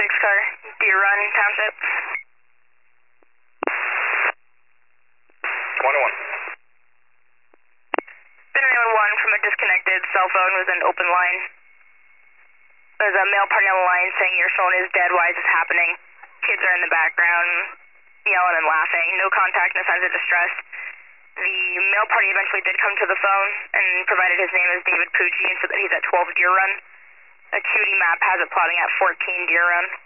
car, Deer Run Township. 101. Been 911 from a disconnected cell phone with an open line. There's a male party on the line saying your phone is dead, why is this happening? Kids are in the background yelling and laughing, no contact, no signs of distress. The male party eventually did come to the phone and provided his name as David Pucci and said that he's at 12 Deer Run. Acuity map has it plotting at 14 Deer Run.